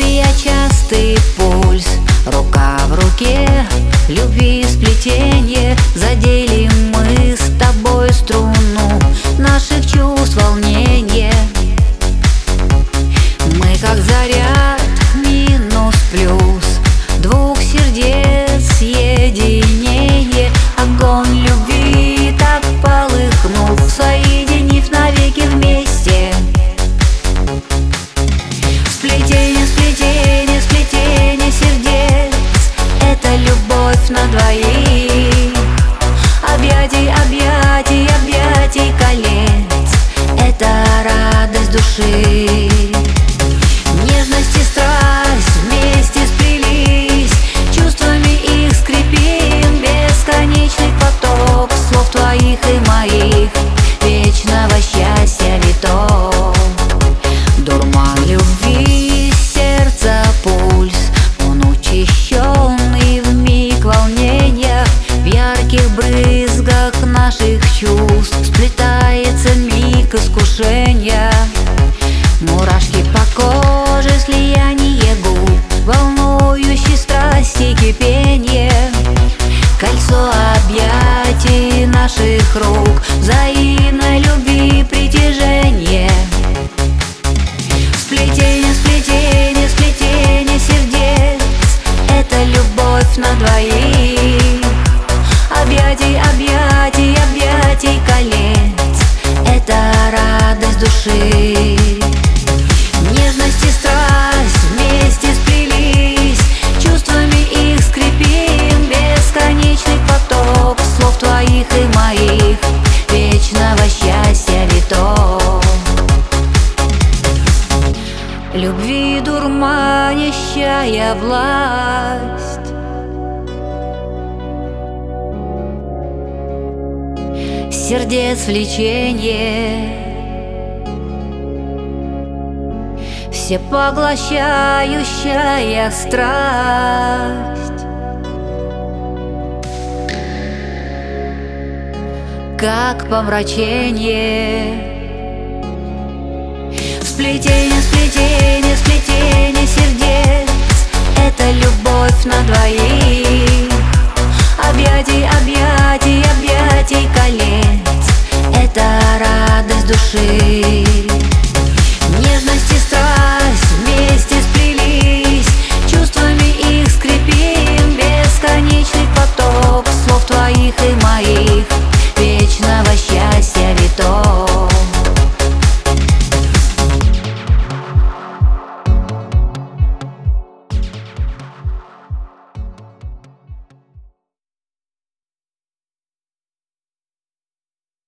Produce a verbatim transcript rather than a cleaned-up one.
я частый пульс, рука в руке, любви сплетенье. Задели мы с тобой струну наших чувств, волнение. Мы как заряд, минус плюс, двух сердец соединение. Огонь любви так полыхнув, соединив навеки вместе. Сплетение, сплетение, сплетение сердец — это любовь на двоих. Объятий, объятий, объятий колец — это радость души. Нежность и страсть вместе сплелись, чувствами их скрепим бесконечный поток слов твоих и моих, вечного счастья виток. Дурман любви, сердца пульс, он учащенный вмиг волнения. В ярких брызгах наших чувств сплетается миг искушения. Мурашки по коже, слияние губ, волнующей страсти кипенье. Кольцо объятий наших рук, взаимной любви притяжение. Сплетение, сплетение, сплетение сердец — это любовь на двоих. Объятий, объятий, объятий колец — это радость души. Нежность и страсть вместе сплелись, чувствами их скрепим бесконечный поток слов твоих и моих, вечного счастья виток. Любви дурманящая власть, сердец влечение, всепоглощающая страсть. Как помрачение. Сплетение, сплетение, сплетение сердец — это любовь на двоих. Объятий, объятий, объятий колец — это радость души. Нежность и страсть вместе сплелись, чувствами их скрепим бесконечный поток слов твоих и моих,